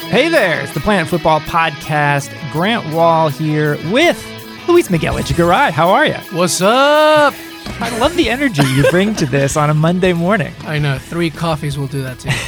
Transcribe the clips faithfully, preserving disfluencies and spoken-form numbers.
Hey there, it's the Planet Football Podcast. Grant Wall here with Luis Miguel Echegaray. How are you? What's up? I love the energy you bring to this on a Monday morning. I know, three coffees will do that to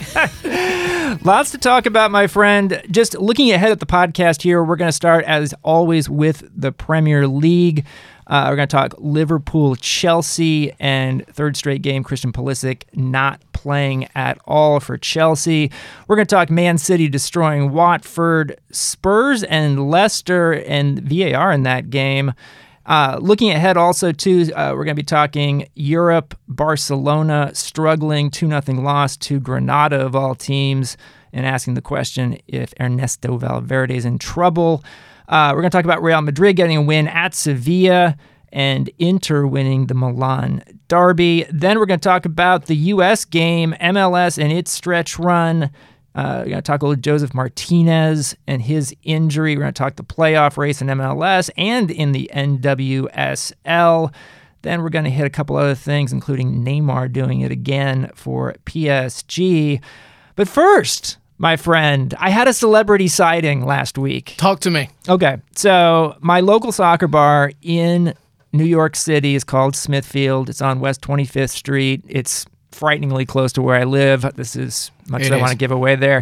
you. Lots to talk about, my friend. Just looking ahead at the podcast here, we're going to start, as always, with the Premier League. Uh, we're going to talk Liverpool-Chelsea and third straight game, Christian Pulisic not playing at all for Chelsea. We're going to talk Man City destroying Watford, Spurs and Leicester, and V A R in that game. Uh, looking ahead also, too, uh, we're going to be talking Europe, Barcelona struggling, two nothing loss to Granada of all teams, and asking the question if Ernesto Valverde is in trouble. Uh, we're going to talk about Real Madrid getting a win at Sevilla and Inter winning the Milan derby. Then we're going to talk about the U S game, M L S and its stretch run. Uh, we're going to talk a little Joseph Martinez and his injury. We're going to talk the playoff race in M L S and in the N W S L. Then we're going to hit a couple other things, including Neymar doing it again for P S G. But first, my friend, I had a celebrity sighting last week. Talk to me. Okay, so my local soccer bar in New York City is called Smithfield. It's on West twenty-fifth Street. It's frighteningly close to where I live. This is much It as I is. want to give away there.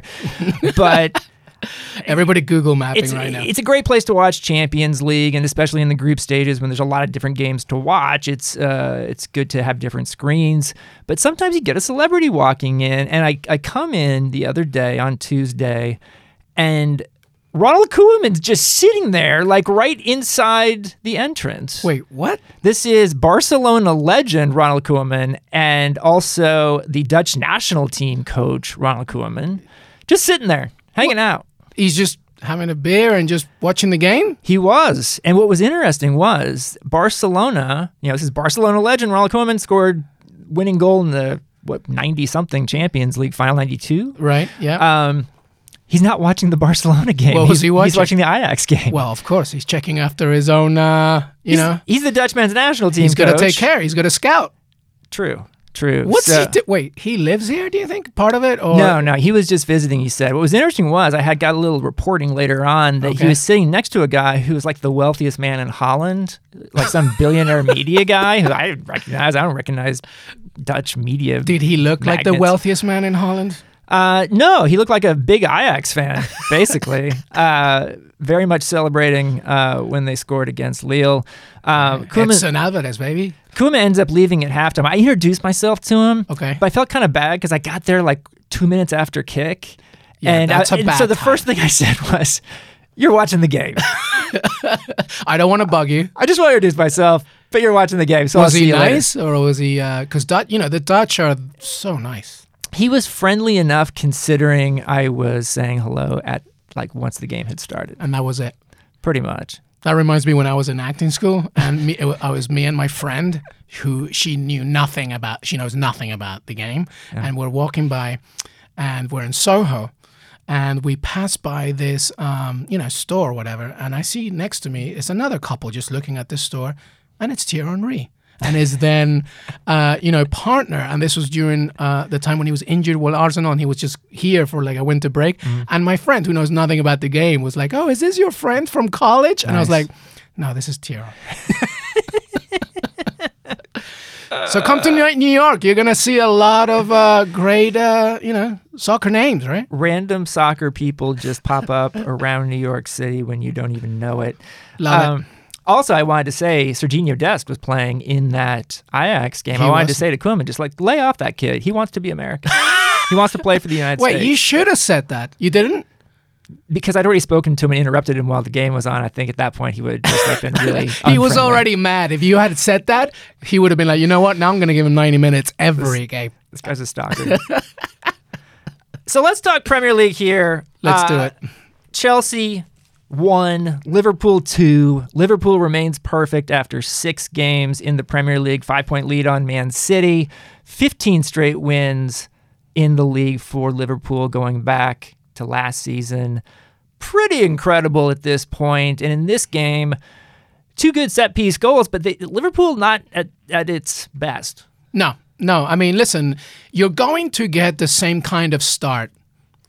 But Everybody Google mapping it's, right now. it's a great place to watch Champions League, and especially in the group stages when there's a lot of different games to watch. It's uh, it's good to have different screens. But sometimes you get a celebrity walking in, and I, I come in the other day on Tuesday, and Ronald Koeman's just sitting there, like right inside the entrance. Wait, what? This is Barcelona legend Ronald Koeman and also the Dutch national team coach Ronald Koeman, just sitting there, hanging out. He's just having a beer and just watching the game? He was. And what was interesting was Barcelona, you know, this is Barcelona legend Ronald Koeman scored winning goal in the, what, ninety-something Champions League final, ninety-two? Right, yeah. Um, he's not watching the Barcelona game. What was he's, he watching? He's watching the Ajax game. Well, of course, he's checking after his own, uh, you he's, know. He's the Dutch men's national team He's got to coach. take care. He's got to scout. True, true. What's So- he do? Wait, he lives here, do you think? Part of it? Or No, no, he was just visiting, he said. What was interesting was I had got a little reporting later on that Okay. he was sitting next to a guy who was like the wealthiest man in Holland, like some billionaire media guy who I didn't recognize. I don't recognize Dutch media. Did he look like the magnets. wealthiest man in Holland? Uh, no, he looked like a big Ajax fan, basically. uh, very much celebrating uh, when they scored against Lille. Um, Koeman, Edson Alvarez, baby. Koeman ends up leaving at halftime. I introduced myself to him, Okay. but I felt kind of bad because I got there like two minutes after kick. Yeah, and that's I, a and bad so the time. first thing I said was, "You're watching the game." I don't want to bug you. I just want to introduce myself, but you're watching the game. So I'll Was see he you later. nice or was he, because, uh, you know, the Dutch are so nice. He was friendly enough, considering I was saying hello at like once the game had started. And that was it. Pretty much. That reminds me when I was in acting school, and me, it wa- I was me and my friend who she knew nothing about. She knows nothing about the game, and we're walking by, and we're in Soho, and we pass by this, um, you know, store or whatever, and I see next to me is another couple just looking at this store, and it's Thierry Henry. And his then, uh, you know, partner, and this was during uh, the time when he was injured with Arsenal, and he was just here for like a winter break. Mm. And my friend, who knows nothing about the game, was like, "Oh, is this your friend from college?" And I was Nice. like, "No, this is Thierry." So come to New New York. You're gonna see a lot of uh, great, uh, you know, soccer names, right? Random soccer people just pop up around New York City when you don't even know it. Love it. Also, I wanted to say Serginho Dest was playing in that Ajax game. He I wanted to was. say to Koeman, just like, lay off that kid. He wants to be American. He wants to play for the United Wait, States. you should have said that. You didn't? Because I'd already spoken to him and interrupted him while the game was on. I think at that point he would have just like been really He was unfriendly. already mad. If you had said that, he would have been like, you know what? Now I'm going to give him ninety minutes every game. This guy's a stalker. So let's talk Premier League here. Let's do Uh, it. Chelsea one, Liverpool two. Liverpool remains perfect after six games in the Premier League. Five-point lead on Man City. fifteen straight wins in the league for Liverpool going back to last season. Pretty incredible at this point. And in this game, two good set-piece goals, but they, Liverpool not at, at its best. No, no. I mean, listen, you're going to get the same kind of start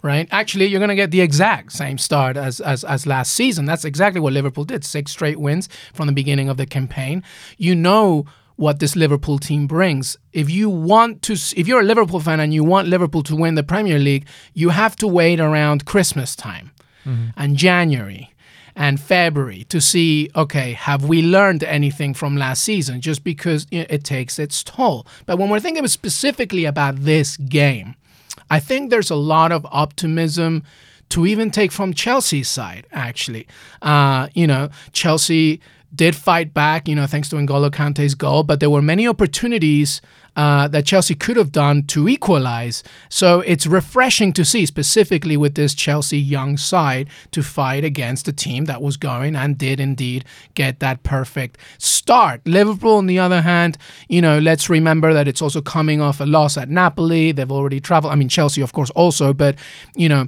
right? Actually, you're going to get the exact same start as, as as last season. That's exactly what Liverpool did. Six straight wins from the beginning of the campaign. You know what this Liverpool team brings. If you want to, if you're a Liverpool fan and you want Liverpool to win the Premier League, you have to wait around Christmas time mm-hmm. and January and February to see, okay, have we learned anything from last season? Just because you know, it takes its toll. But when we're thinking specifically about this game, I think there's a lot of optimism to even take from Chelsea's side, actually. Uh, you know, Chelsea did fight back, you know, thanks to N'Golo Kante's goal, but there were many opportunities uh, that Chelsea could have done to equalize. So it's refreshing to see, specifically with this Chelsea young side, to fight against a team that was going and did indeed get that perfect start. Liverpool, on the other hand, you know, let's remember that it's also coming off a loss at Napoli. They've already traveled. I mean, Chelsea, of course, also, but, you know,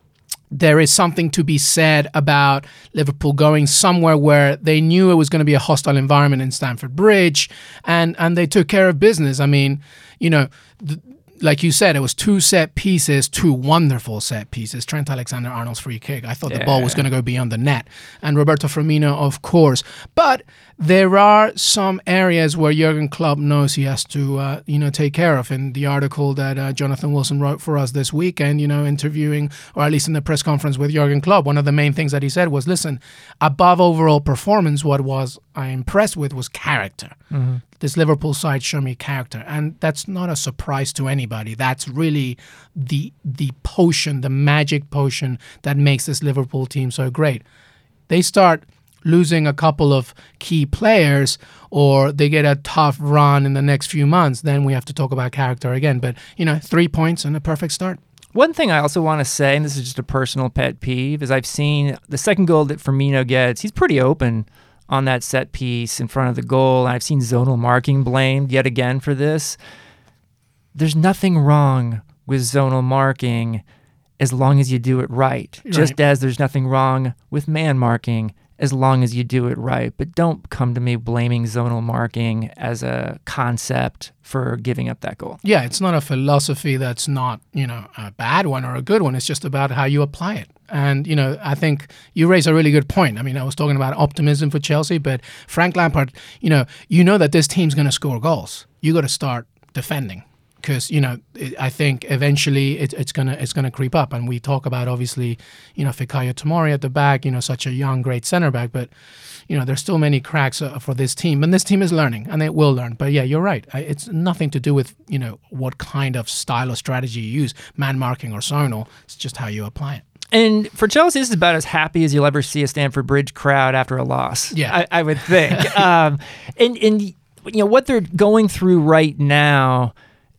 there is something to be said about Liverpool going somewhere where they knew it was going to be a hostile environment in Stamford Bridge, and, and they took care of business. I mean, you know, th- like you said, it was two set pieces, two wonderful set pieces. Trent Alexander-Arnold's free kick. I thought yeah. the ball was going to go beyond the net. And Roberto Firmino, of course. But there are some areas where Jurgen Klopp knows he has to, uh, you know, take care of. In the article that uh, Jonathan Wilson wrote for us this weekend, you know, interviewing, or at least in the press conference with Jurgen Klopp, one of the main things that he said was, listen, above overall performance, what was I impressed with was character. Mm-hmm. This Liverpool side show me character, and that's not a surprise to anybody. That's really the the potion, the magic potion that makes this Liverpool team so great. They start losing a couple of key players, or they get a tough run in the next few months, then we have to talk about character again. But, you know, three points and a perfect start. One thing I also want to say, and this is just a personal pet peeve, is I've seen the second goal that Firmino gets, he's pretty open on that set piece in front of the goal. And I've seen zonal marking blamed yet again for this. There's nothing wrong with zonal marking as long as you do it right. right. Just as there's nothing wrong with man marking as long as you do it right. But don't come to me blaming zonal marking as a concept for giving up that goal. Yeah, it's not a philosophy that's not, you know, a bad one or a good one. It's just about how you apply it. And, you know, I think you raise a really good point. I mean, I was talking about optimism for Chelsea, but Frank Lampard, you know, you know that this team's going to score goals. You got to start defending. Because, you know, it, I think eventually it, it's gonna it's gonna creep up, and we talk about obviously, you know, Fikayo Tomori at the back, you know, such a young, great center back, but you know, there's still many cracks uh, for this team, and this team is learning, and it will learn. But yeah, you're right. I, it's nothing to do with, you know, what kind of style or strategy you use, man marking or zonal. It's just how you apply it. And for Chelsea, this is about as happy as you'll ever see a Stamford Bridge crowd after a loss. Yeah, I, I would think. um, and and you know what they're going through right now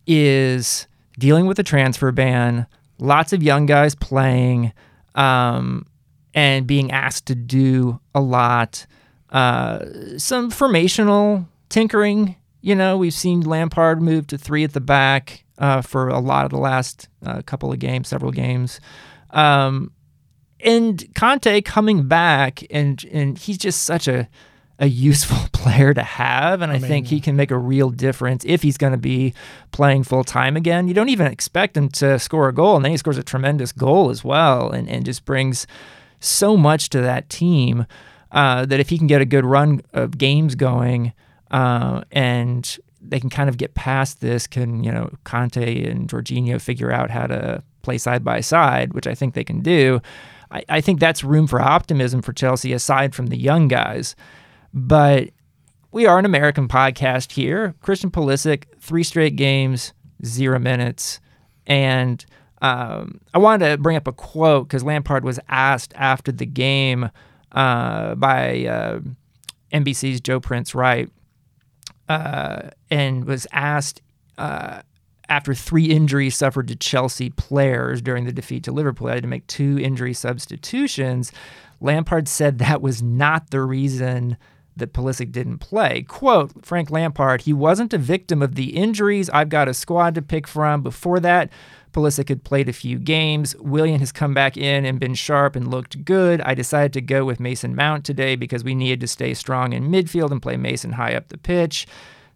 is dealing with a transfer ban, lots of young guys playing, um, and being asked to do a lot. Uh, some formational tinkering. You know, we've seen Lampard move to three at the back uh, for a lot of the last uh, couple of games, several games. Um, and Conte coming back, and and he's just such a a useful player to have, and I, I mean, think he can make a real difference if he's going to be playing full-time again. You don't even expect him to score a goal, and then he scores a tremendous goal as well, and, and just brings so much to that team uh, that if he can get a good run of games going uh, and they can kind of get past this, can, you know, Conte and Jorginho figure out how to play side by side, which I think they can do, I, I think that's room for optimism for Chelsea aside from the young guys. But we are an American podcast here. Christian Pulisic, three straight games, zero minutes. And um, I wanted to bring up a quote because Lampard was asked after the game uh, by uh, N B C's Joe Prince Wright uh, and was asked uh, after three injuries suffered to Chelsea players during the defeat to Liverpool. They had to make two injury substitutions. Lampard said that was not the reason that Pulisic didn't play. Quote, Frank Lampard, he wasn't a victim of the injuries. I've got a squad to pick from. Before that, Pulisic had played a few games. Willian has come back in and been sharp and looked good. I decided to go with Mason Mount today because we needed to stay strong in midfield and play Mason high up the pitch.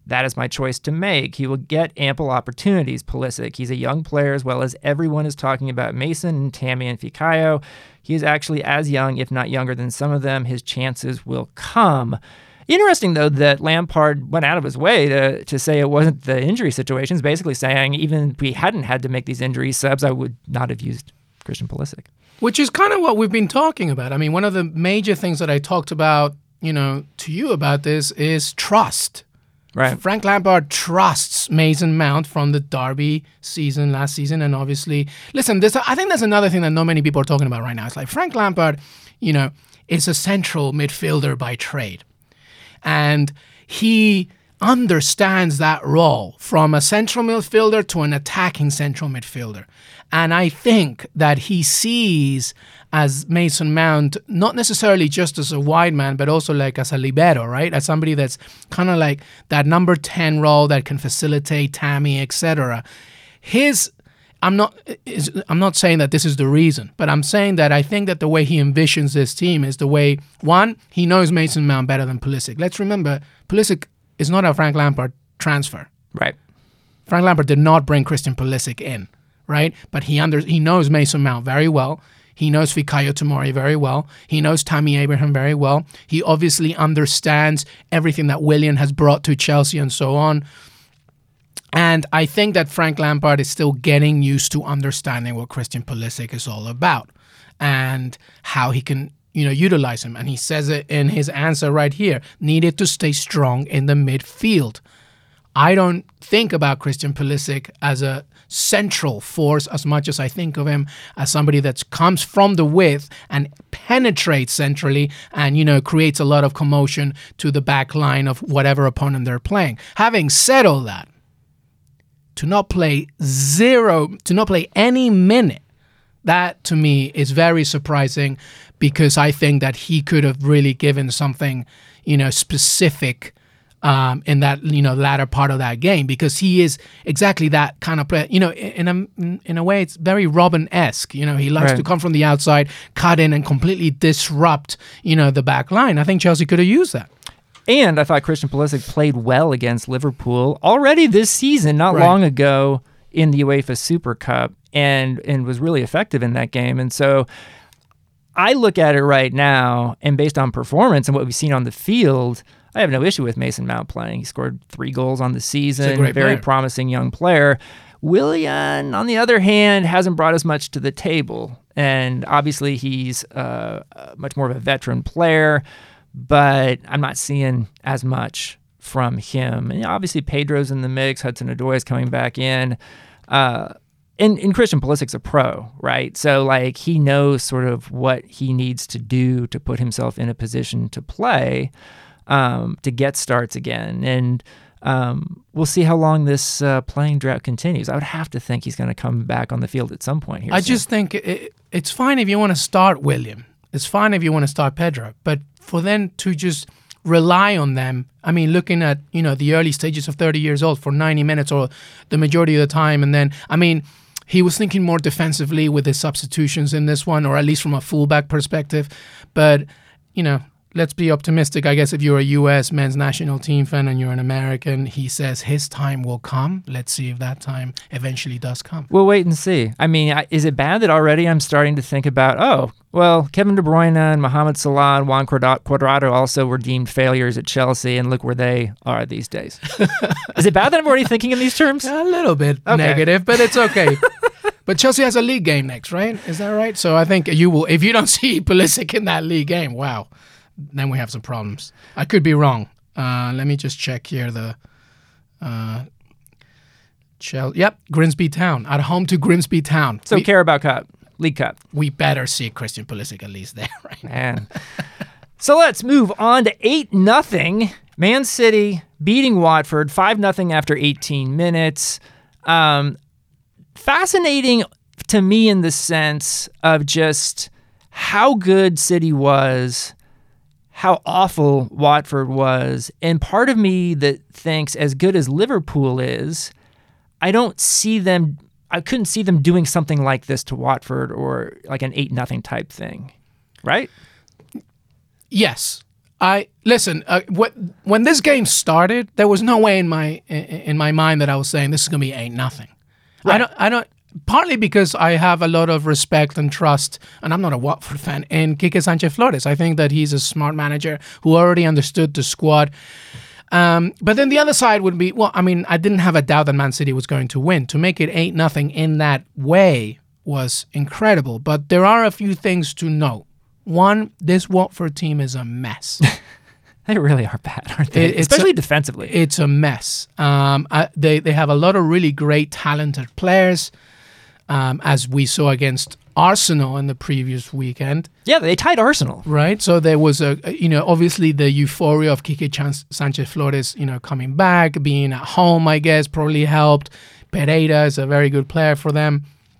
That is my choice to make. He will get ample opportunities, Pulisic. He's a young player as well as everyone is talking about Mason and Tammy and Fikayo. He is actually as young, if not younger than some of them. His chances will come. Interesting, though, that Lampard went out of his way to, to say it wasn't the injury situations, basically saying even if we hadn't had to make these injury subs, I would not have used Christian Pulisic. Which is kind of what we've been talking about. I mean, one of the major things that I talked about, you know, to you about this is trust. Right. Frank Lampard trusts Mason Mount from the Derby season last season. And obviously, listen, this, I think that's another thing that not many people are talking about right now. It's like Frank Lampard, you know, is a central midfielder by trade. And he understands that role from a central midfielder to an attacking central midfielder. And I think that he sees as Mason Mount, not necessarily just as a wide man, but also like as a libero, right? As somebody that's kind of like that number ten role that can facilitate Tammy, et cetera. His, I'm not, I'm not saying that this is the reason, but I'm saying that I think that the way he envisions this team is the way, one, he knows Mason Mount better than Pulisic. Let's remember, Pulisic is not a Frank Lampard transfer. Right. Frank Lampard did not bring Christian Pulisic in, right? But he under, he knows Mason Mount very well. He knows Fikayo Tomori very well. He knows Tammy Abraham very well. He obviously understands everything that Willian has brought to Chelsea and so on. And I think that Frank Lampard is still getting used to understanding what Christian Pulisic is all about and how he can, you know, utilize him. And he says it in his answer right here, needed to stay strong in the midfield. I don't think about Christian Pulisic as a central force as much as I think of him as somebody that comes from the width and penetrates centrally and, you know, creates a lot of commotion to the back line of whatever opponent they're playing. Having said all that, to not play zero, to not play any minute, that to me is very surprising because I think that he could have really given something, you know, specific Um, in that, you know, latter part of that game, because he is exactly that kind of player. You know, in a in a way, it's very Robin-esque. You know, he likes right. to come from the outside, cut in, and completely disrupt, you know, the back line. I think Chelsea could have used that. And I thought Christian Pulisic played well against Liverpool already this season, not Right. long ago in the UEFA Super Cup, and and was really effective in that game. And so I look at it right now, and based on performance and what we've seen on the field, I have no issue with Mason Mount playing. He scored three goals on the season. Very player. promising young player. Willian, on the other hand, hasn't brought as much to the table. And obviously he's uh, much more of a veteran player, but I'm not seeing as much from him. And obviously Pedro's in the mix. Hudson-Odoi is coming back in. Uh, and, and Christian Pulisic's a pro, right? So like he knows sort of what he needs to do to put himself in a position to play. Um, to get starts again. And um, we'll see how long this uh, playing drought continues. I would have to think he's going to come back on the field at some point here. I soon. just think it, it's fine if you want to start William. It's fine if you want to start Pedro. But for them to just rely on them, I mean, looking at, you know, the early stages of thirty years old for ninety minutes or the majority of the time. And then, I mean, he was thinking more defensively with his substitutions in this one, or at least from a fullback perspective. But, you know, let's be optimistic. I guess if you're a U S men's national team fan and you're an American, he says his time will come. Let's see if that time eventually does come. We'll wait and see. I mean, I- is it bad that already I'm starting to think about, oh, well, Kevin De Bruyne and Mohamed Salah and Juan Quadra- Cuadrado also were deemed failures at Chelsea, and look where they are these days. Is it bad that I'm already thinking in these terms? A little bit Okay. negative, but it's okay. But Chelsea has a league game next, right? Is that right? So I think you will, if you don't see Pulisic in that league game, wow, then we have some problems. I could be wrong. Uh, let me just check here. The uh, Chelsea, yep, Grimsby Town at home to Grimsby Town. So we, Carabao Cup, League Cup. we better see Christian Pulisic at least there, right? Man. So let's move on to eight nothing. Man City beating Watford five nothing after eighteen minutes. Um, fascinating to me in the sense of just how good City was, how awful Watford was. And part of me that thinks as good as Liverpool is, I don't see them, I couldn't see them doing something like this to Watford or like an eight nothing type thing, right? Yes. I listen. Uh, what, when this game started, there was no way in my in, in my mind that I was saying this is going to be eight nothing. Right. I don't. I don't. Partly because I have a lot of respect and trust, and I'm not a Watford fan, in Quique Sanchez Flores. I think that he's a smart manager who already understood the squad. Um, but then the other side would be, well, I mean, I didn't have a doubt that Man City was going to win. To make it eight nothing in that way was incredible. But there are a few things to note. One, this Watford team is a mess. They really are bad, aren't they? It, Especially a, defensively. It's a mess. Um, I, they, they have a lot of really great, talented players. Um, as we saw against Arsenal in the previous weekend. Yeah, they tied Arsenal. Right, so there was a, you know, obviously the euphoria of Quique Sanchez Flores, you know, coming back, being at home, I guess, probably helped. Pereira is a very good player for them.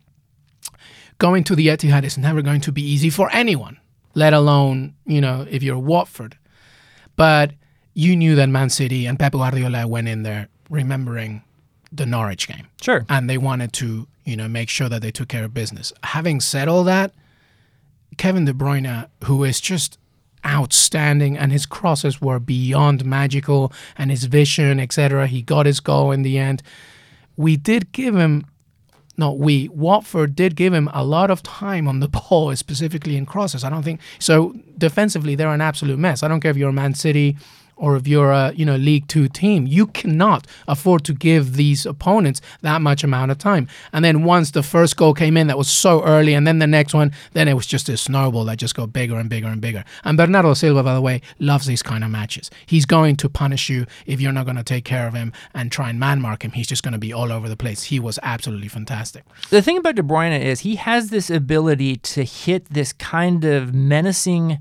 Going to the Etihad is never going to be easy for anyone, let alone, you know, if you're Watford. But you knew that Man City and Pep Guardiola went in there remembering the Norwich game. Sure. And they wanted to, you know, make sure that they took care of business. Having said all that, Kevin De Bruyne, who is just outstanding, and his crosses were beyond magical, and his vision, et cetera. He got his goal in the end. We did give him, not we, Watford did give him a lot of time on the ball, specifically in crosses. I don't think, so defensively, they're an absolute mess. I don't care if you're Man City or if you're a, you know, League Two team, you cannot afford to give these opponents that much amount of time. And then once the first goal came in, that was so early, and then the next one, then it was just a snowball that just got bigger and bigger and bigger. And Bernardo Silva, by the way, loves these kind of matches. He's going to punish you if you're not going to take care of him and try and man mark him. He's just going to be all over the place. He was absolutely fantastic. The thing about De Bruyne is he has this ability to hit this kind of menacing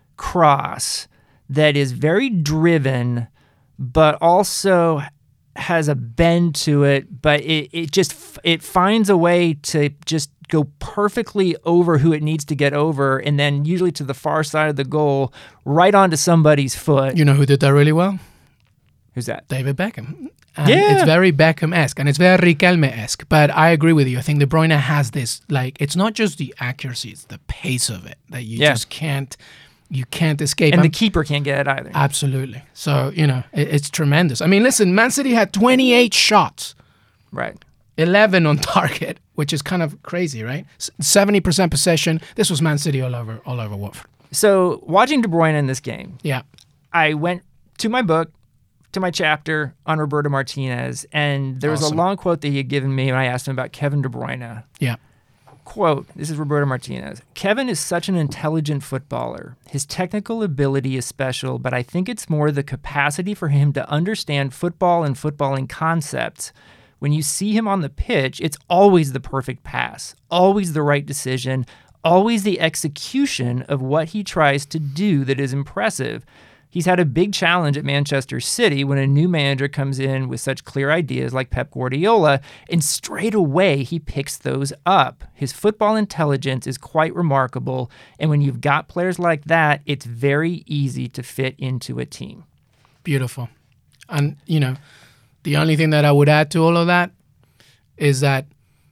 cross that is very driven, but also has a bend to it, but it, it just it finds a way to just go perfectly over who it needs to get over, and then usually to the far side of the goal, right onto somebody's foot. You know who did that really well? Who's that? David Beckham. And yeah. It's very Beckham-esque, and it's very Riquelme-esque, but I agree with you. I think De Bruyne has this, like, it's not just the accuracy, it's the pace of it that you yeah. just can't You can't escape. And I'm, the keeper can't get it either. Absolutely. So, you know, it, it's tremendous. I mean, listen, Man City had twenty-eight shots. Right. eleven on target, which is kind of crazy, right? seventy percent possession. This was Man City all over all over Watford. So, watching De Bruyne in this game, yeah, I went to my book, to my chapter on Roberto Martinez, and there was awesome. a long quote that he had given me when I asked him about Kevin De Bruyne. Yeah. Quote, this is Roberto Martinez. Kevin is such an intelligent footballer. His technical ability is special, but I think it's more the capacity for him to understand football and footballing concepts. When you see him on the pitch, it's always the perfect pass, always the right decision, always the execution of what he tries to do that is impressive. He's had a big challenge at Manchester City when a new manager comes in with such clear ideas like Pep Guardiola, and straight away he picks those up. His football intelligence is quite remarkable, and when you've got players like that, it's very easy to fit into a team. Beautiful. And, you know, the only thing that I would add to all of that is that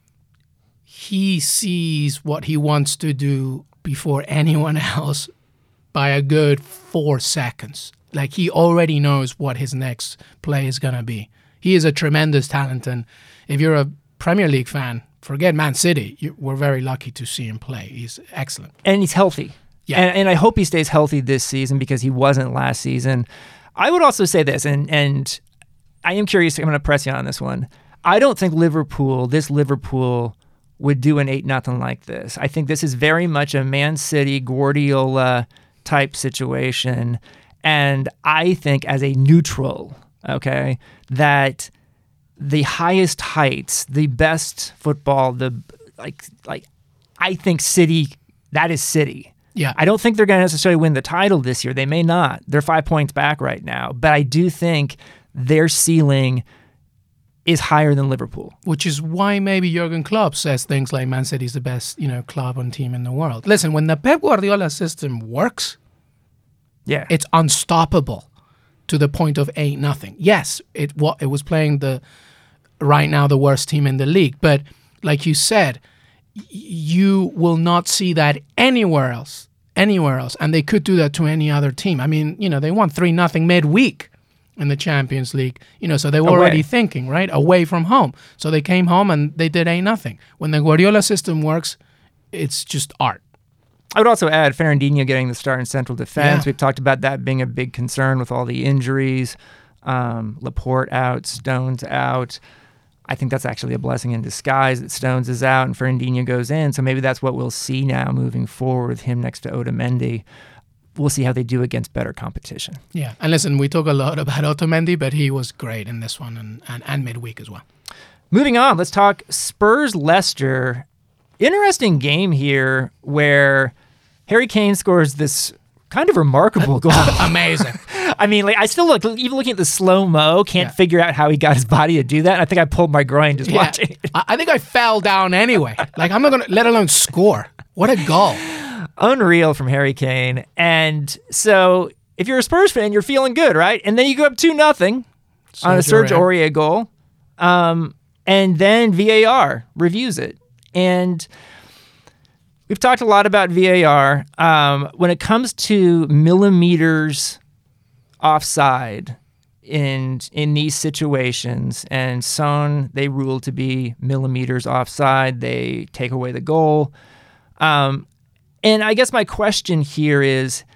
he sees what he wants to do before anyone else by a good four seconds. Like, he already knows what his next play is going to be. He is a tremendous talent, and if you're a Premier League fan, forget Man City. You, we're very lucky to see him play. He's excellent. And he's healthy. Yeah. And, and I hope he stays healthy this season because he wasn't last season. I would also say this, and, and I am curious, I'm going to press you on this one. I don't think Liverpool, this Liverpool, would do an eight nothing like this. I think this is very much a Man City, Guardiola type situation, and I think as a neutral, okay, that the highest heights, the best football, the like, like I think City, that is City. Yeah, I don't think they're going to necessarily win the title this year. They may not. They're five points back right now, but I do think their ceiling is higher than Liverpool. Which is why maybe Jurgen Klopp says things like Man City is the best, you know, club and team in the world. Listen, when the Pep Guardiola system works, yeah, it's unstoppable to the point of eight nothing. Yes, it what it was playing the right now the worst team in the league, but like you said, y- you will not see that anywhere else anywhere else, and they could do that to any other team. I mean, you know, they won three nothing midweek in the Champions League, you know, so they were Away. already thinking, right, away from home. So they came home and they did eight nothing. When the Guardiola system works, it's just art. I would also add Fernandinho getting the start in central defense. Yeah. We've talked about that being a big concern with all the injuries. Um, Laporte out, Stones out. I think that's actually a blessing in disguise that Stones is out and Fernandinho goes in. So maybe that's what we'll see now moving forward with him next to Otamendi. We'll see how they do against better competition. Yeah, and listen, we talk a lot about Otamendi, but he was great in this one and, and, and midweek as well. Moving on, let's talk Spurs-Leicester. Interesting game here where Harry Kane scores this kind of remarkable goal. Amazing. I mean, like I still look, even looking at the slow-mo, can't Yeah. figure out how he got his body to do that. I think I pulled my groin just Yeah. watching it. I, I think I fell down anyway. Like, I'm not going to, let alone score. What a goal. Unreal from Harry Kane. And so if you're a Spurs fan, you're feeling good, right? And then you go up two nothing on a Serge Aurier goal. Um, and then V A R reviews it. And we've talked a lot about V A R. Um, when it comes to millimeters offside in in these situations, and Son, they rule to be millimeters offside. They take away the goal. Um, and I guess my question here is,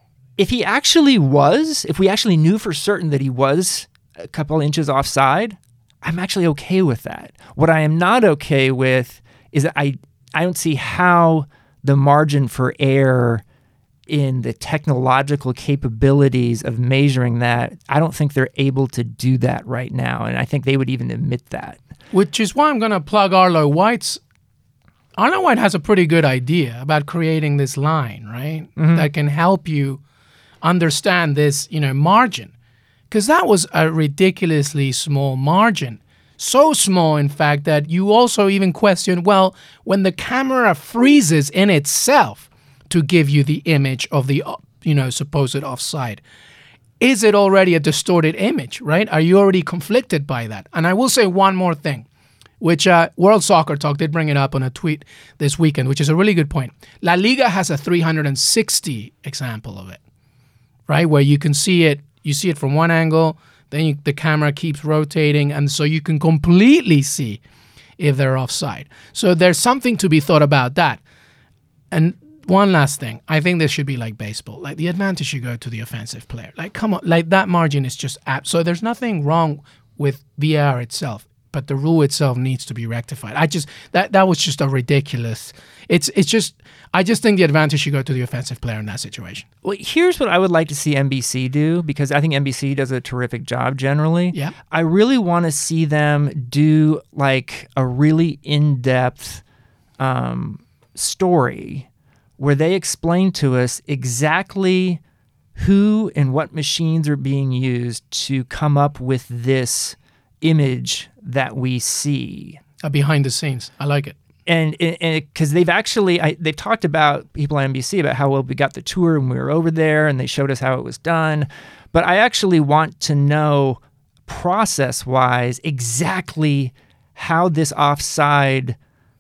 if he actually was, if we actually knew for certain that he was a couple inches offside, I'm actually okay with that. What I am not okay with is that I, I don't see how the margin for error in the technological capabilities of measuring that, I don't think they're able to do that right now. And I think they would even admit that. Which is why I'm going to plug Arlo White's. Arlo White has a pretty good idea about creating this line, right? Mm-hmm. That can help you understand this, you know, margin. Because that was a ridiculously small margin. So small, in fact, that you also even question, well, when the camera freezes in itself to give you the image of the, you know, supposed offside, is it already a distorted image, right? Are you already conflicted by that? And I will say one more thing, which uh, World Soccer Talk did bring it up on a tweet this weekend, which is a really good point. La Liga has a three hundred sixty example of it, right? Where you can see it, you see it from one angle, then you, the camera keeps rotating, and so you can completely see if they're offside. So there's something to be thought about that. And one last thing, I think this should be like baseball. Like the advantage should go to the offensive player. Like, come on, like that margin is just apt. So there's nothing wrong with V A R itself, but the rule itself needs to be rectified. I just that that was just a ridiculous. It's it's just I just think the advantage should go to the offensive player in that situation. Well, here's what I would like to see N B C do, because I think N B C does a terrific job generally. Yeah. I really want to see them do like a really in-depth um, story where they explain to us exactly who and what machines are being used to come up with this image that we see. Uh, behind the scenes, I like it. And because they've actually, I, they've talked about, people on N B C, about how well we got the tour and we were over there and they showed us how it was done. But I actually want to know process-wise exactly how this offside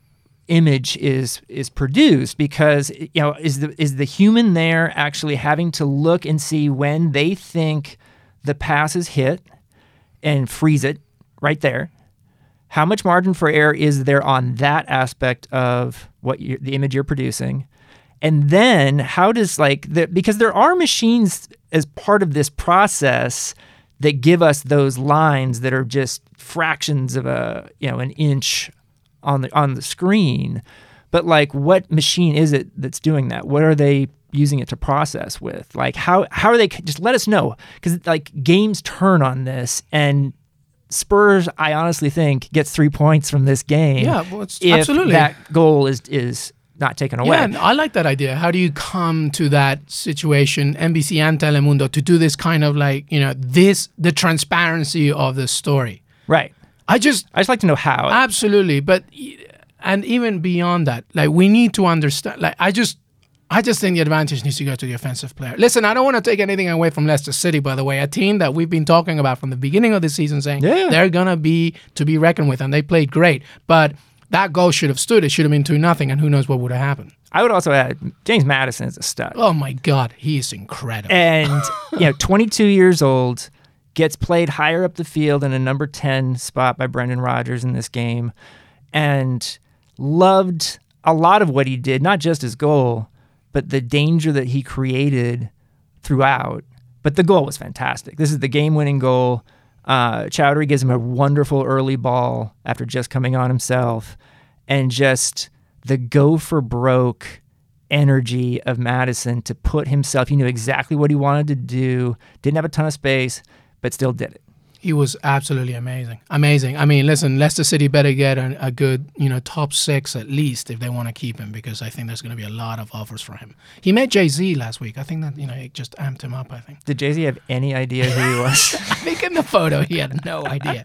image is is produced, because you know is the is the human there actually having to look and see when they think the pass is hit and freeze it right there. How much margin for error is there on that aspect of what you, the image you're producing? And then how does like the, because there are machines as part of this process that give us those lines that are just fractions of a, you know, an inch on the on the screen. But like, what machine is it that's doing that? What are they using it to process with? Like, how how are they, just let us know, because like games turn on this, and Spurs, I honestly think, gets three points from this game. Yeah, well, it's, if absolutely. that goal is is not taken away. Yeah, and I like that idea. How do you come to that situation, N B C and Telemundo, to do this kind of like, you know, this, the transparency of the story? Right. I just, I just like to know how. absolutely. But, and even beyond that, like we need to understand, like I just, I just think the advantage needs to go to the offensive player. Listen, I don't want to take anything away from Leicester City, by the way, a team that we've been talking about from the beginning of the season, saying Yeah. they're going to be to be reckoned with, and they played great. But that goal should have stood. It should have been two nothing, and who knows what would have happened. I would also add James Madison is a stud. Oh my God, he is incredible. And you know, twenty-two years old, gets played higher up the field in a number ten spot by Brendan Rodgers in this game, and loved a lot of what he did, not just his goal, but the danger that he created throughout. But the goal was fantastic. This is the game-winning goal. Uh, Chowdhury gives him a wonderful early ball after just coming on himself, and just the go for broke energy of Madison to put himself, he knew exactly what he wanted to do, didn't have a ton of space, but still did it. He was absolutely amazing. Amazing. I mean, listen, Leicester City better get a, a good, you know, top six at least if they want to keep him, because I think there's going to be a lot of offers for him. He met Jay-Z last week. I think that, you know, it just amped him up, I think. Did Jay-Z have any idea who he was? I think in the photo he had no idea.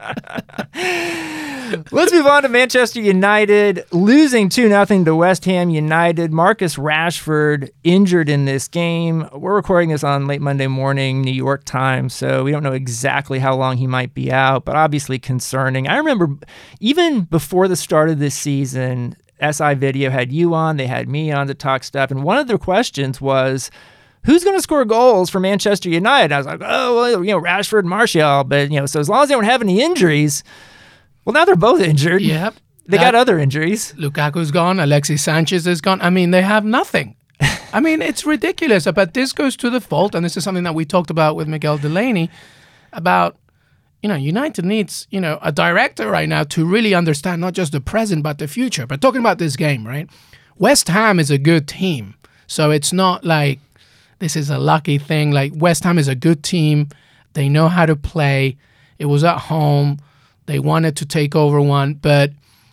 Let's move on to Manchester United, losing two nothing to West Ham United. Marcus Rashford injured in this game. We're recording this on late Monday morning, New York time, so we don't know exactly how long he might be out, but obviously concerning. I remember even before the start of this season, S I Video had you on, they had me on to talk stuff, and one of their questions was, who's going to score goals for Manchester United? I was like, oh, well, you know, Rashford and Martial, but, you know, so as long as they don't have any injuries. Well, now they're both injured. Yep. They that, got other injuries. Lukaku's gone. Alexis Sanchez is gone. I mean, they have nothing. I mean, it's ridiculous. But this goes to the fault, and this is something that we talked about with Miguel Delaney, about, you know, United needs, you know, a director right now to really understand not just the present, but the future. But talking about this game, right? West Ham is a good team. So it's not like this is a lucky thing. Like, West Ham is a good team. They know how to play. It was at home. They wanted to take over one, but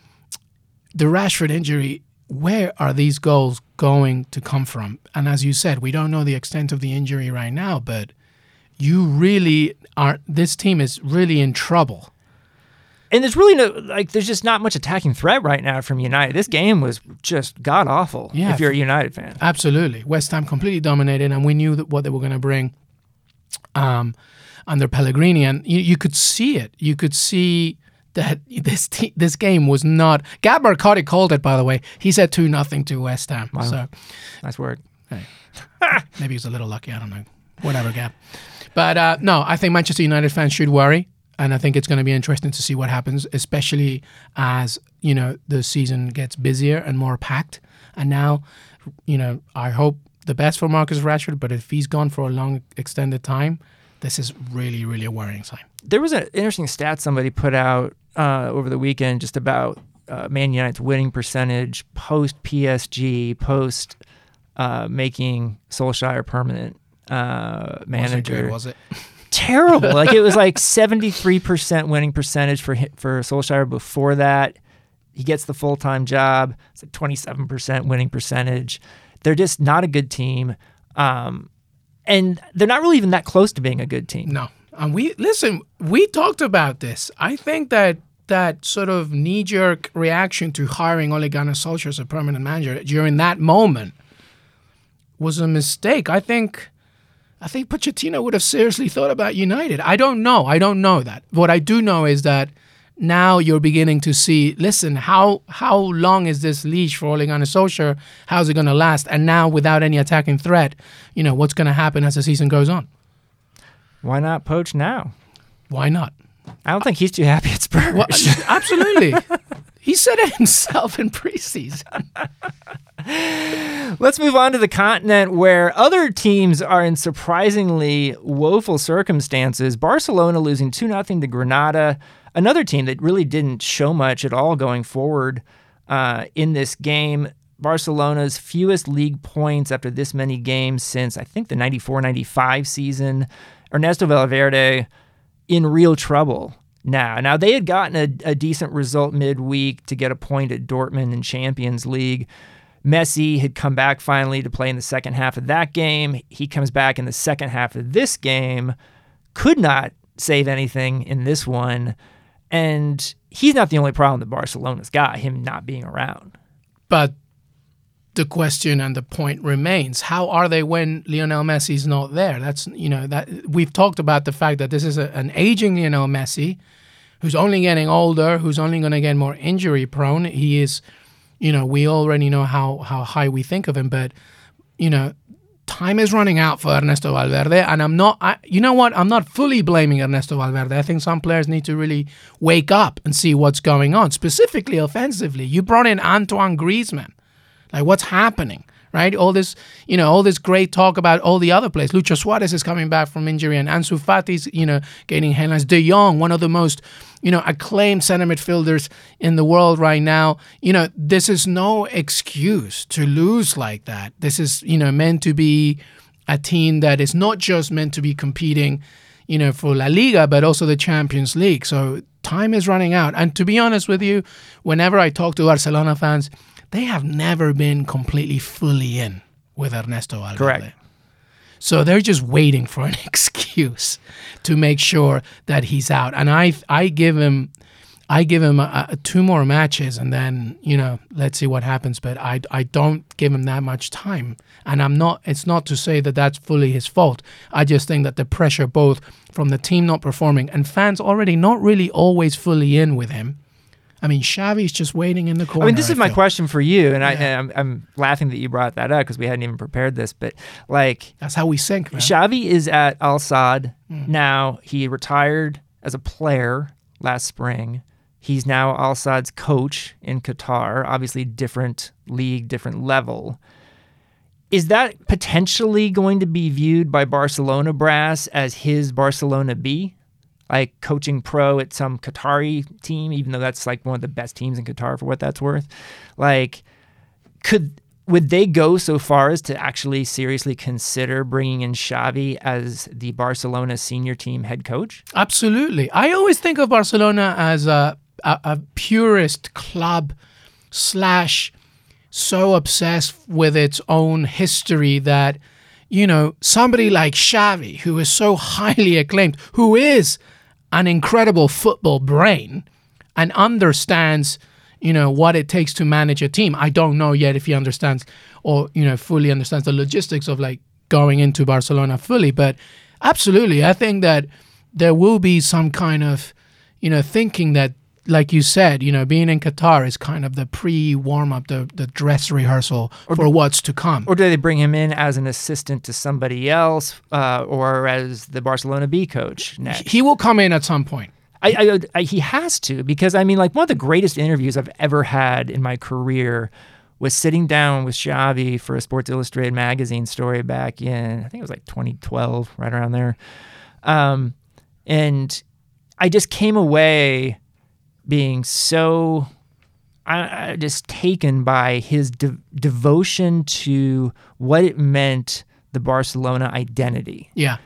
the Rashford injury, where are these goals going to come from? And as you said, we don't know the extent of the injury right now, but you really are, this team is really in trouble. And there's really no, like, there's just not much attacking threat right now from United. This game was just god-awful yeah, if you're a United fan. Absolutely. West Ham completely dominated, and we knew that what they were going to bring. Um, under Pellegrini, and you, you could see it. You could see that this te- this game was not... Gab Marcotti called it, by the way. He said two nothing to West Ham. Wow. So, nice word. Hey. Maybe he was a little lucky. I don't know. Whatever, Gab. But uh, no, I think Manchester United fans should worry, and I think it's going to be interesting to see what happens, especially as, you know, the season gets busier and more packed. And now, you know, I hope the best for Marcus Rashford, but if he's gone for a long, extended time, this is really, really a worrying sign. There was an interesting stat somebody put out uh, over the weekend just about uh, Man United's winning percentage post P S G, post uh, making Solskjaer permanent uh, manager. Was it? Good, was it? Terrible. Like, it was like seventy-three percent winning percentage for for Solskjaer before that. He gets the full-time job. It's like twenty-seven percent winning percentage. They're just not a good team. Um, And they're not really even that close to being a good team. No. And we, listen, we talked about this. I think that that sort of knee-jerk reaction to hiring Ole Gunnar Solskjaer as a permanent manager during that moment was a mistake. I think I think Pochettino would have seriously thought about United. I don't know. I don't know that. What I do know is that now you're beginning to see, listen, how how long is this leash for Ole Gunnar Solskjaer? How's it going to last? And now, without any attacking threat, you know, what's going to happen as the season goes on? Why not poach now? Why not? I don't think he's too happy at Spurs. Well, absolutely. He said it himself in preseason. Let's move on to the continent where other teams are in surprisingly woeful circumstances. Barcelona losing two nothing to Granada. Another team that really didn't show much at all going forward uh, in this game. Barcelona's fewest league points after this many games since, I think, the ninety-four ninety-five season. Ernesto Valverde in real trouble now. Now, they had gotten a, a decent result midweek to get a point at Dortmund in Champions League. Messi had come back finally to play in the second half of that game. He comes back in the second half of this game, could not save anything in this one. And he's not the only problem that Barcelona's got, him not being around. But the question and the point remains, how are they when Lionel Messi's not there? That's, you know, that we've talked about the fact that this is a, an aging Lionel Messi who's only getting older, who's only going to get more injury prone. He is, you know, we already know how, how high we think of him, but, you know, time is running out for Ernesto Valverde, and I'm not, I, you know what, I'm not fully blaming Ernesto Valverde. I think some players need to really wake up and see what's going on, specifically offensively. You brought in Antoine Griezmann. Like, what's happening? Right, all this, you know, all this great talk about all the other players. Lucho Suarez is coming back from injury, and Ansu Fati's, you know, gaining headlines. De Jong, one of the most, you know, acclaimed center midfielders in the world right now. You know, this is no excuse to lose like that. This is, you know, meant to be a team that is not just meant to be competing, you know, for La Liga, but also the Champions League. So time is running out. And to be honest with you, whenever I talk to Barcelona fans, they have never been completely fully in with Ernesto Valverde. Correct. So they're just waiting for an excuse to make sure that he's out. And I I give him I give him a, a two more matches, and then, you know, let's see what happens. But I, I don't give him that much time. And I'm not. It's not to say that that's fully his fault. I just think that the pressure both from the team not performing and fans already not really always fully in with him. I mean, Xavi's just waiting in the corner. I mean, this is I my feel. question for you, and, I, Yeah. and I'm, I'm laughing that you brought that up because we hadn't even prepared this. But like, That's how we sync, man. Xavi is at Al Sadd now. He retired as a player last spring. He's now Al Sadd's coach in Qatar. Obviously, different league, different level. Is that potentially going to be viewed by Barcelona brass as his Barcelona B? Like coaching pro at some Qatari team, even though that's like one of the best teams in Qatar for what that's worth. Like, could would they go so far as to actually seriously consider bringing in Xavi as the Barcelona senior team head coach? Absolutely. I always think of Barcelona as a, a, a purist club slash so obsessed with its own history that, you know, somebody like Xavi, who is so highly acclaimed, who is an incredible football brain and understands, you know, what it takes to manage a team. I don't know yet if he understands or, you know, fully understands the logistics of like going into Barcelona fully, but absolutely. I think that there will be some kind of, you know, thinking that, like you said, you know, being in Qatar is kind of the pre-warm-up, the, the dress rehearsal or, for what's to come. Or do they bring him in as an assistant to somebody else uh, or as the Barcelona B coach next? He will come in at some point. I, I, I, he has to, because, I mean, like, one of the greatest interviews I've ever had in my career was sitting down with Xavi for a Sports Illustrated magazine story back in, I think it was like twenty twelve, right around there. Um, and I just came away being so I, I just taken by his de- devotion to what it meant, the Barcelona identity. Yeah.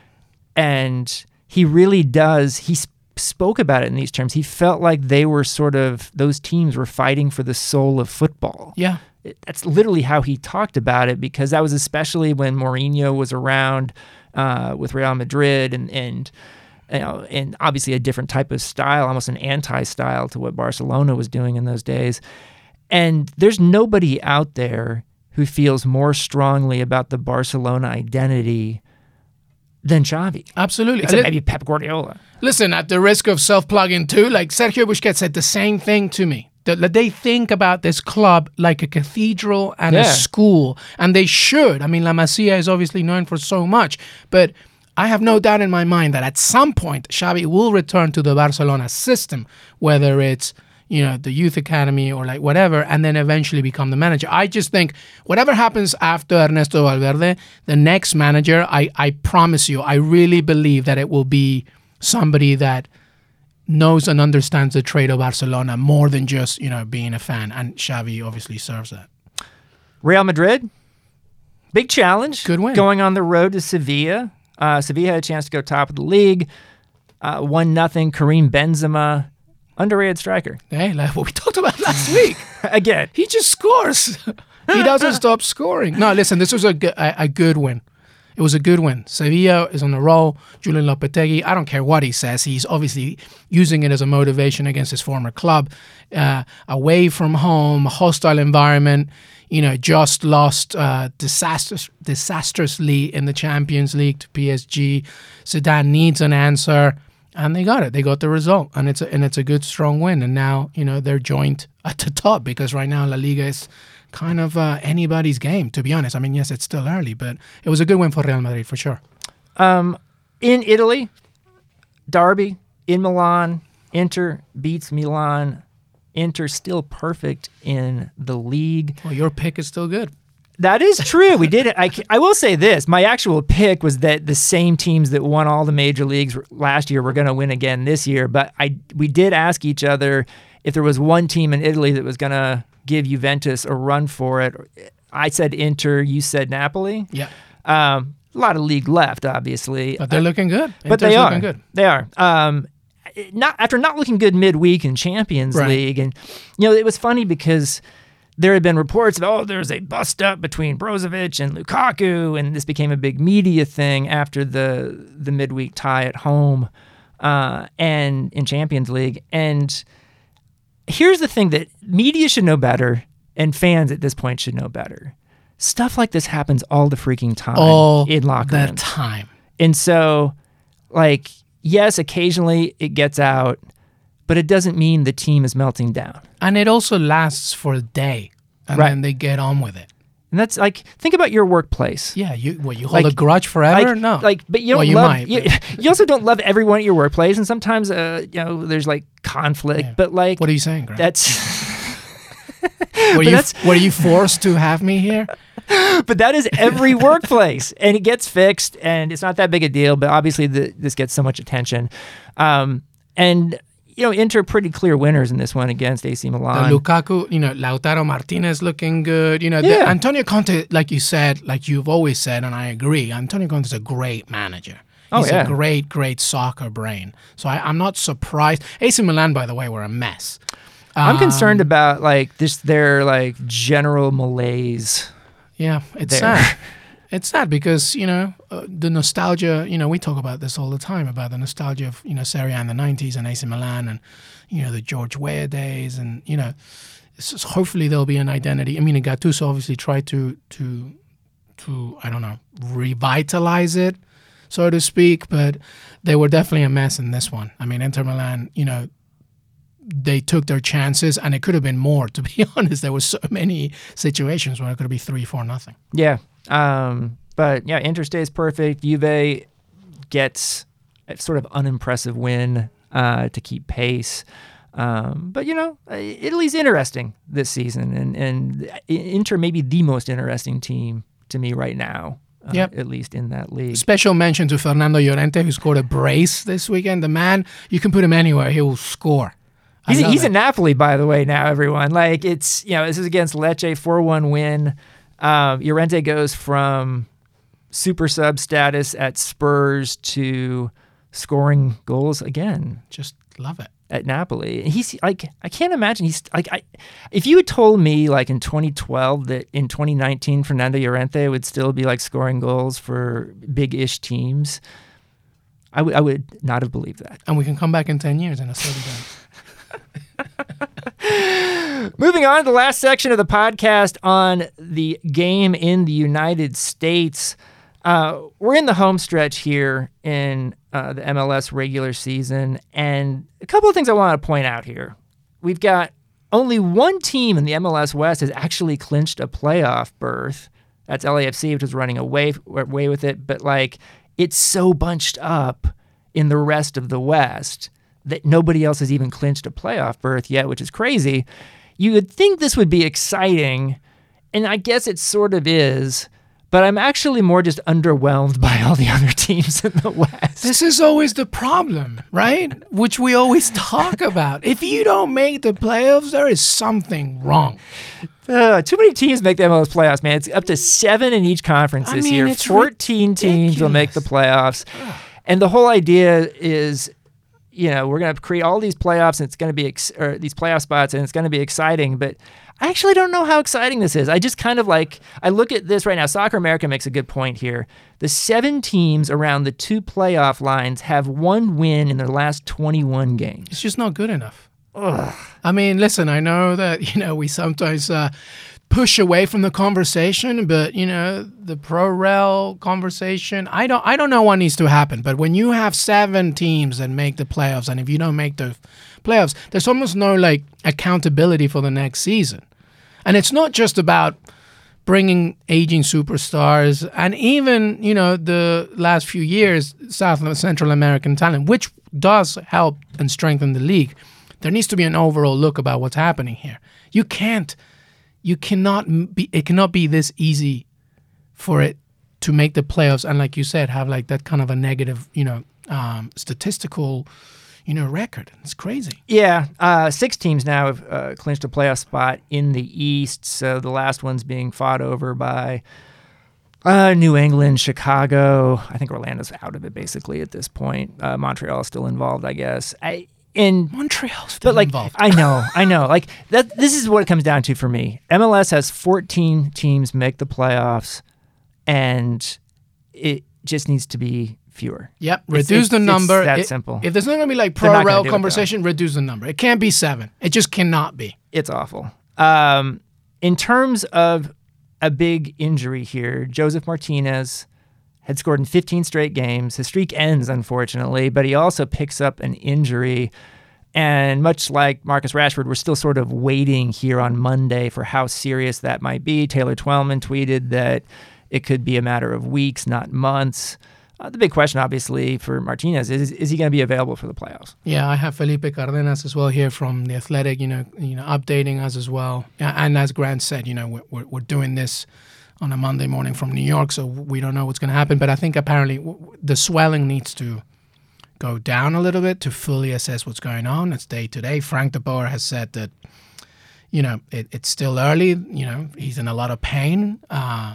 And he really does, he sp- spoke about it in these terms. He felt like they were sort of, those teams were fighting for the soul of football. Yeah. It, that's literally how he talked about it, because that was especially when Mourinho was around uh, with Real Madrid and, and You know, and obviously a different type of style, almost an anti-style to what Barcelona was doing in those days. And there's nobody out there who feels more strongly about the Barcelona identity than Xavi. Absolutely. Except maybe Pep Guardiola. Listen, at the risk of self-plugging too, like Sergio Busquets said the same thing to me. That they think about this club like a cathedral and Yeah. a school, and they should. I mean, La Masia is obviously known for so much, but I have no doubt in my mind that at some point Xavi will return to the Barcelona system, whether it's, you know, the youth academy or like whatever, and then eventually become the manager. I just think whatever happens after Ernesto Valverde, the next manager, I, I promise you, I really believe that it will be somebody that knows and understands the trade of Barcelona more than just, you know, being a fan. And Xavi obviously serves that. Real Madrid, big challenge. Good win. Going on the road to Sevilla. Uh, Sevilla had a chance to go top of the league. Uh, one nothing. Karim Benzema, underrated striker. Hey, like what we talked about last week. Again. He just scores. He doesn't stop scoring. No, listen, this was a, g- a, a good win. It was a good win. Sevilla is on the roll. Julian Lopetegui, I don't care what he says. He's obviously using it as a motivation against his former club. Uh, away from home, hostile environment. You know, just lost uh, disastrous, disastrously in the Champions League to P S G. Zidane needs an answer. And they got it. They got the result, and it's a, and it's a good, strong win. And now, you know, they're joint at the top because right now La Liga is kind of uh, anybody's game, to be honest. I mean, yes, it's still early, but it was a good win for Real Madrid for sure. Um, in Italy, derby in Milan, Inter beats Milan. Inter still perfect in the league. Well, your pick is still good. That is true. We did. I, I will say this. My actual pick was that the same teams that won all the major leagues last year were going to win again this year. But I we did ask each other if there was one team in Italy that was going to give Juventus a run for it. I said Inter. You said Napoli. Yeah. Um, a lot of league left, obviously. But they're looking good. But Inter's they are. Looking good. They are. Um, not after not looking good midweek in Champions Right. League. And, you know, it was funny because there had been reports of, oh, there's a bust-up between Brozovic and Lukaku, and this became a big media thing after the the midweek tie at home uh, and in Champions League. And here's the thing that media should know better, and fans at this point should know better. Stuff like this happens all the freaking time All in locker the rooms. time. And so, like, yes, occasionally it gets out, but it doesn't mean the team is melting down. And it also lasts for a day, and Right. then they get on with it. And that's like, think about your workplace. Yeah, you what you hold Like- a grudge forever? Like, no. like, but you don't Well, you love. might, you, but- you also don't love everyone at your workplace, and sometimes, uh, you know, there's like conflict. Yeah. But like, What are you saying, Grant? that's. Were you that's- were you forced to have me here? But that is every workplace, and it gets fixed, and it's not that big a deal. But obviously, the, this gets so much attention, um, and you know, Inter pretty clear winners in this one against A C Milan. The Lukaku, you know, Lautaro Martinez looking good. You know, the, Yeah. Antonio Conte, like you said, like you've always said, and I agree. Antonio Conte is a great manager. Oh, He's yeah. a great, great soccer brain. So I, I'm not surprised. A C Milan, by the way, were a mess. I'm Um, concerned about like this their like general malaise. Yeah, it's there. sad. It's sad because, you know, uh, the nostalgia, you know, we talk about this all the time, about the nostalgia of, you know, Serie A in the nineties and A C Milan and, you know, the George Weah days. And, you know, it's just, hopefully there'll be an identity. I mean, Gattuso obviously tried to, to, to, I don't know, revitalize it, so to speak, but they were definitely a mess in this one. I mean, Inter Milan, you know, they took their chances, and it could have been more, to be honest. There were so many situations where it could have been three, four, nothing. Yeah. Um, but yeah, Inter stays perfect. Juve gets a sort of unimpressive win uh, to keep pace. Um, but, you know, Italy's interesting this season, and, and Inter may be the most interesting team to me right now, uh, Yep. at least in that league. Special mention to Fernando Llorente, who scored a brace this weekend. The man, you can put him anywhere, he will score. I He's, love he's it. in Napoli, by the way, now, everyone. Like, it's, you know, this is against Lecce, four one win. Um, Llorente goes from super sub status at Spurs to scoring goals again Just love it. at Napoli. And he's like, I can't imagine he's like, I, if you had told me like in twenty twelve that in twenty nineteen Fernando Llorente would still be like scoring goals for big-ish teams, I would I would not have believed that. And we can come back in ten years and it's still done. Moving on to the last section of the podcast on the game in the United States. Uh, we're in the home stretch here in uh, the M L S regular season, and a couple of things I want to point out here. We've got only one team in the M L S West has actually clinched a playoff berth. That's L A F C, which is running away, away with it, but like it's so bunched up in the rest of the West that nobody else has even clinched a playoff berth yet, which is crazy. You would think this would be exciting, and I guess it sort of is, but I'm actually more just underwhelmed by all the other teams in the West. This is always the problem, right? Which we always talk about. If you don't make the playoffs, there is something wrong. Uh, too many teams make the M L S playoffs, man. It's up to seven in each conference I this mean, year. it's fourteen teams will make the playoffs. And the whole idea is, you know, we're going to create all these playoffs and it's going to be, ex- or these playoff spots and it's going to be exciting. But I actually don't know how exciting this is. I just kind of like, I look at this right now. Soccer America makes a good point here. The seven teams around the two playoff lines have one win in their last twenty-one games. It's just not good enough. Ugh. I mean, listen, I know that, you know, we sometimes uh, push away from the conversation, but you know, the pro-rel conversation, I don't I don't know what needs to happen. But when you have seven teams that make the playoffs, and if you don't make the playoffs, there's almost no like accountability for the next season. And it's not just about bringing aging superstars, and even, you know, the last few years, South and Central American talent, which does help and strengthen the league. There needs to be an overall look about what's happening here. You can't You cannot be. It cannot be this easy for it to make the playoffs, and like you said, have like that kind of a negative, you know, um, statistical, you know, record. It's crazy. Yeah, uh, six teams now have uh, clinched a playoff spot in the East. So the last one's being fought over by uh, New England, Chicago. I think Orlando's out of it basically at this point. Uh, Montreal is still involved, I guess. I. In Montreal's still but like, involved. I know, I know. Like that. This is what it comes down to for me. M L S has fourteen teams make the playoffs, and it just needs to be fewer. Yep, It's- reduce it's- the it's number. that It- simple. If there's not going to be like They're not gonna pro-rel do it, conversation, reduce the number. It can't be seven. It just cannot be. It's awful. Um, in terms of a big injury here, Joseph Martinez had scored in fifteen straight games. His streak ends, unfortunately, but he also picks up an injury. And much like Marcus Rashford, we're still sort of waiting here on Monday for how serious that might be. Taylor Twellman tweeted that it could be a matter of weeks, not months. Uh, the big question, obviously, for Martinez is, is he going to be available for the playoffs? Yeah, I have Felipe Cardenas as well here from The Athletic, you know, you know, updating us as well. Yeah, and as Grant said, you know, we're, we're, we're doing this on a Monday morning from New York, so we don't know what's going to happen. But I think apparently w- the swelling needs to go down a little bit to fully assess what's going on. It's day to day. Frank de Boer has said that, you know, it, it's still early. You know, he's in a lot of pain. Uh,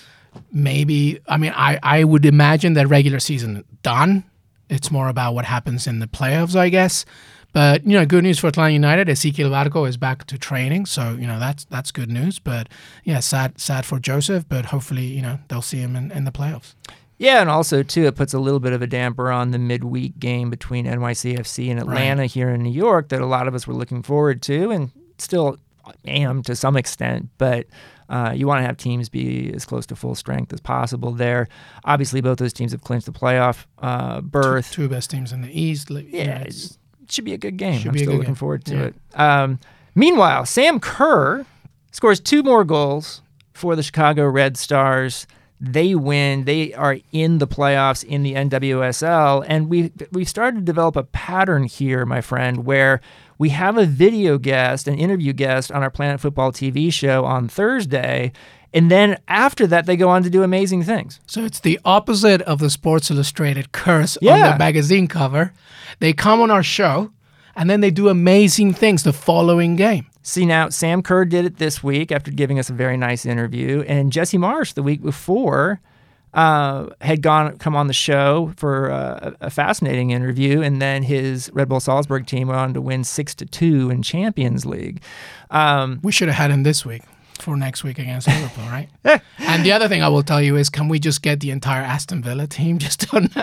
maybe, I mean, I, I would imagine that regular season done. It's more about what happens in the playoffs, I guess. But, you know, good news for Atlanta United. Ezequiel Barco is back to training. So, you know, that's that's good news. But, yeah, sad sad for Joseph. But hopefully, you know, they'll see him in, in the playoffs. Yeah, and also, too, it puts a little bit of a damper on the midweek game between N Y C F C and Atlanta Right. here in New York that a lot of us were looking forward to and still am to some extent. But uh, you want to have teams be as close to full strength as possible there. Obviously, both those teams have clinched the playoff uh, berth. Two, two best teams in the East. Like, you know, Yeah, it's- it should be a good game. Should I'm be a still good looking game. forward to Yeah. it. Um, meanwhile, Sam Kerr scores two more goals for the Chicago Red Stars. They win. They are in the playoffs in the N W S L. And we, we've started to develop a pattern here, my friend, where we have a video guest, an interview guest on our Planet Football T V show on Thursday. And then after that, they go on to do amazing things. So it's the opposite of the Sports Illustrated curse on Yeah. the magazine cover. They come on our show, and then they do amazing things the following game. See, now, Sam Kerr did it this week after giving us a very nice interview. And Jesse Marsh, the week before, uh, had gone come on the show for uh, a fascinating interview. And then his Red Bull Salzburg team went on to win six to two in Champions League. Um, We should have had him this week for next week against Liverpool, right? And the other thing I will tell you is, can we just get the entire Aston Villa team just on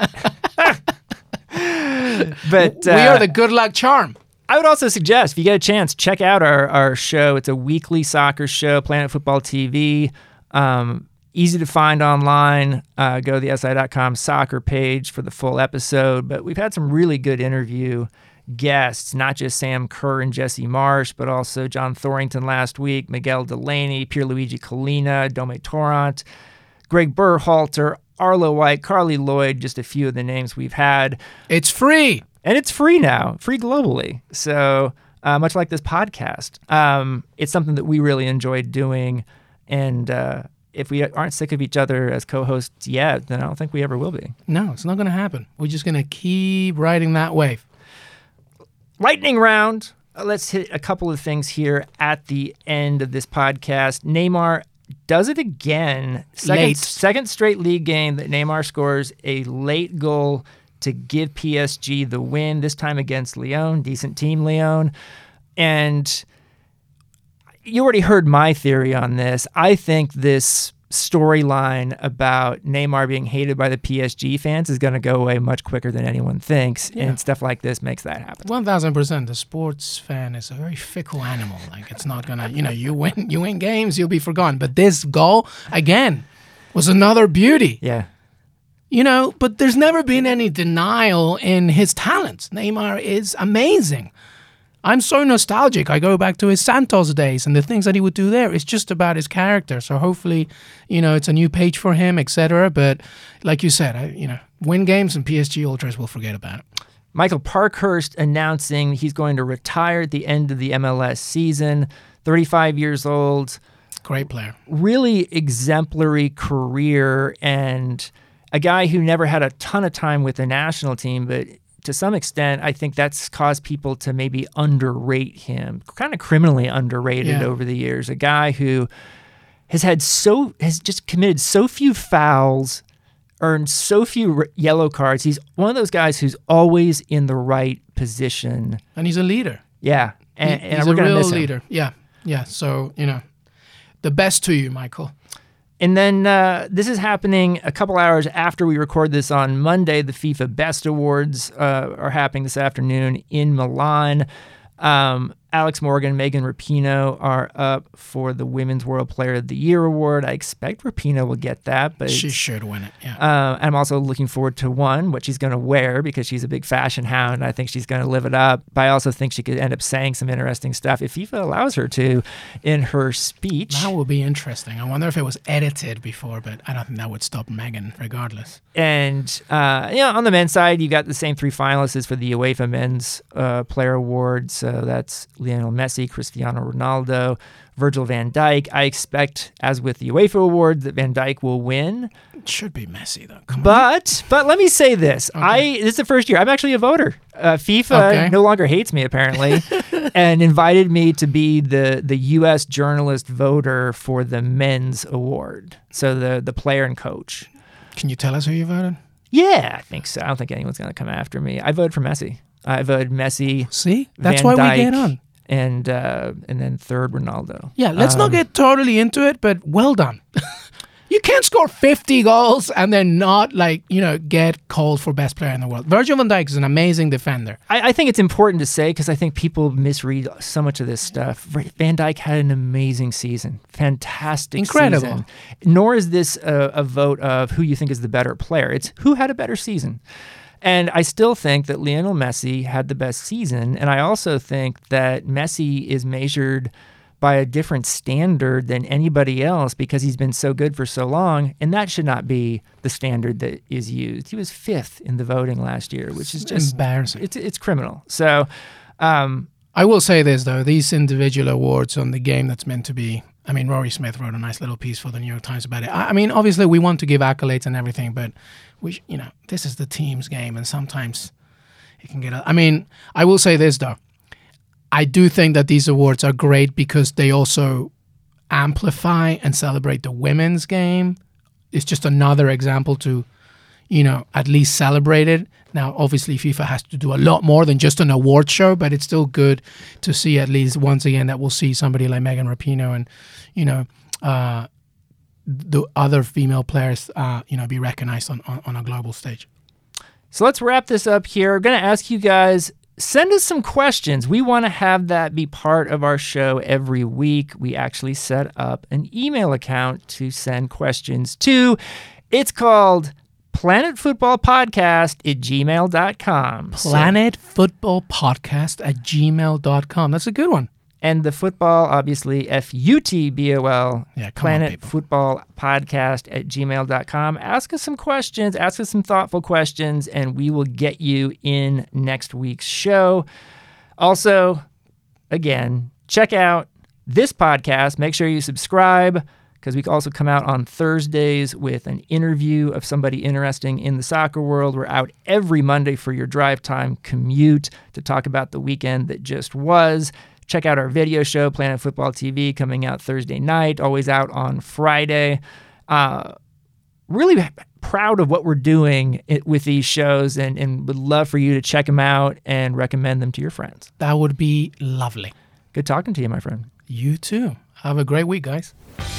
but uh, we are the good luck charm. I would also suggest, if you get a chance, check out our, our show. It's a weekly soccer show, Planet Football T V. Um, easy to find online. Uh, go to the S I dot com soccer page for the full episode. But we've had some really good interview guests, not just Sam Kerr and Jesse Marsh, but also John Thorrington last week, Miguel Delaney, Pierluigi Collina, Dome Torrent, Greg Berhalter, Arlo White, Carly Lloyd, just a few of the names we've had. It's free. And it's free now, free globally. So uh, much like this podcast, um, it's something that we really enjoyed doing. And uh, if we aren't sick of each other as co-hosts yet, then I don't think we ever will be. No, it's not going to happen. We're just going to keep riding that wave. Lightning round. Uh, let's hit a couple of things here at the end of this podcast. Neymar does it again. Second, Late. second straight league game that Neymar scores a late goal to give P S G the win, this time against Lyon. Decent team, Lyon. And you already heard my theory on this. I think this storyline about Neymar being hated by the P S G fans is going to go away much quicker than anyone thinks. Yeah. And stuff like this makes that happen. one thousand percent. The sports fan is a very fickle animal. Like, it's not going to, you know, you win, you win games, you'll be forgotten. But this goal, again, was another beauty. Yeah. You know, but there's never been any denial in his talents. Neymar is amazing. I'm so nostalgic. I go back to his Santos days and the things that he would do there. It's just about his character. So hopefully, you know, it's a new page for him, et cetera. But like you said, I, you know, win games and P S G Ultras will forget about it. Michael Parkhurst announcing he's going to retire at the end of the M L S season, thirty-five years old. Great player. Really exemplary career, and a guy who never had a ton of time with the national team, but to some extent, I think that's caused people to maybe underrate him, kind of criminally underrated Yeah. over the years. A guy who has had so, has just committed so few fouls, earned so few r- yellow cards. He's one of those guys who's always in the right position. And he's a leader. Yeah. And, He- and he's we're a going to real miss him. leader. Yeah. Yeah. So, you know, the best to you, Michael. And then uh, this is happening a couple hours after we record this on Monday. The FIFA Best Awards uh, are happening this afternoon in Milan. Um, Alex Morgan, Megan Rapinoe are up for the Women's World Player of the Year award. I expect Rapinoe will get that, but She it's- should win it. Yeah. Uh, I'm also looking forward to one, what she's going to wear, because she's a big fashion hound. I think she's going to live it up. But I also think she could end up saying some interesting stuff if FIFA allows her to in her speech. That will be interesting. I wonder if it was edited before, but I don't think that would stop Megan regardless. And uh, yeah, on the men's side, you got the same three finalists as for the UEFA Men's uh, Player Award. So that's Lionel Messi, Cristiano Ronaldo, Virgil van Dijk. I expect, as with the UEFA Award, that Van Dijk will win. It should be Messi, though. Come on. But but let me say this: Okay. I this is the first year I'm actually a voter. Uh, FIFA Okay. no longer hates me apparently, and invited me to be the the U S journalist voter for the men's award. So the the player and coach. Can you tell us who you voted? Yeah, I think so. I don't think anyone's gonna come after me. I voted for Messi. I voted Messi. See? That's Van why we Dijk, get on. And uh, and then third Ronaldo. Yeah, let's Um, not get totally into it, but well done. You can't score fifty goals and then not, like, you know, get called for best player in the world. Virgil van Dijk is an amazing defender. I, I think it's important to say, because I think people misread so much of this stuff. Van Dijk had an amazing season, fantastic Incredible. season. Nor is this a, a vote of who you think is the better player. It's who had a better season. And I still think that Lionel Messi had the best season. And I also think that Messi is measured by a different standard than anybody else because he's been so good for so long, and that should not be the standard that is used. He was fifth in the voting last year, which is just embarrassing. It's it's criminal. So, um, I will say this, though. These individual awards on the game that's meant to be... I mean, Rory Smith wrote a nice little piece for the New York Times about it. I, I mean, obviously, we want to give accolades and everything, but, we, sh- you know, this is the team's game, and sometimes it can get... A, I mean, I will say this, though. I do think that these awards are great because they also amplify and celebrate the women's game. It's just another example to, you know, at least celebrate it. Now, obviously, FIFA has to do a lot more than just an award show, but it's still good to see at least once again that we'll see somebody like Megan Rapinoe and, you know, uh, the other female players, uh, you know, be recognized on, on, on a global stage. So let's wrap this up here. I'm going to ask you guys, send us some questions. We want to have that be part of our show every week. We actually set up an email account to send questions to. It's called Planet Football Podcast at gmail dot com. Planet Football Podcast at gmail dot com. That's a good one. And the football, obviously, F U T B O L, Yeah, come on, Planet people. Football Podcast at gmail dot com. Ask us some questions, ask us some thoughtful questions, and we will get you in next week's show. Also, again, check out this podcast. Make sure you subscribe, because we also come out on Thursdays with an interview of somebody interesting in the soccer world. We're out every Monday for your drive time commute to talk about the weekend that just was. Check out our video show, Planet Football T V, coming out Thursday night, always out on Friday. Uh, really proud of what we're doing it, with these shows, and, and would love for you to check them out and recommend them to your friends. That would be lovely. Good talking to you, my friend. You too. Have a great week, guys.